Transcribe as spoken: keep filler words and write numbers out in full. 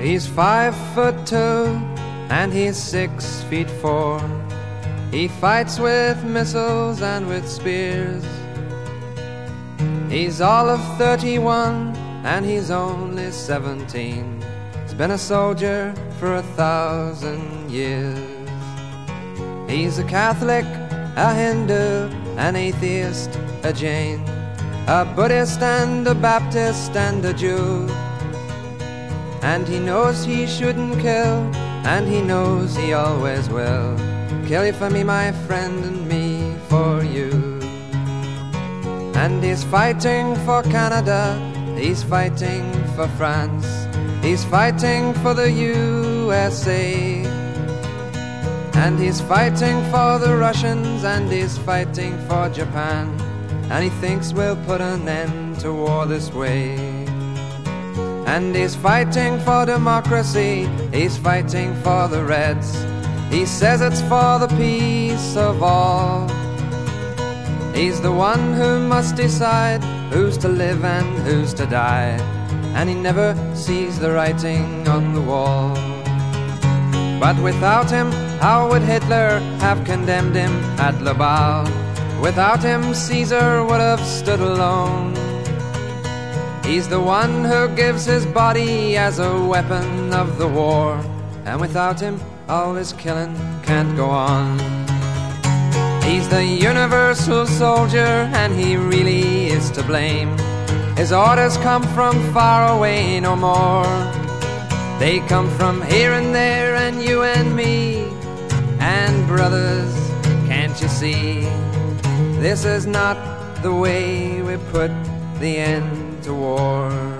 He's five foot two and he's six feet four. He fights with missiles and with spears. He's all of thirty-one and he's only seventeen. He's been a soldier for a thousand years. He's a Catholic, a Hindu, an atheist, a Jain, a Buddhist and a Baptist and a Jew. And he knows he shouldn't kill, and he knows he always will. Kill you for me, my friend, and me for you. And he's fighting for Canada, he's fighting for France, he's fighting for the U S A. And he's fighting for the Russians, and he's fighting for Japan. And he thinks we'll put an end to war this way. And he's fighting for democracy, he's fighting for the Reds. He says it's for the peace of all. He's the one who must decide who's to live and who's to die. And he never sees the writing on the wall. But without him, how would Hitler have condemned him at Lobau? Without him, Caesar would have stood alone. He's the one who gives his body as a weapon of the war. And without him, all this killing can't go on. He's the universal soldier, and he really is to blame. His orders come from far away no more. They come from here and there, and you and me. And brothers, can't you see? This is not the way we put the end to war.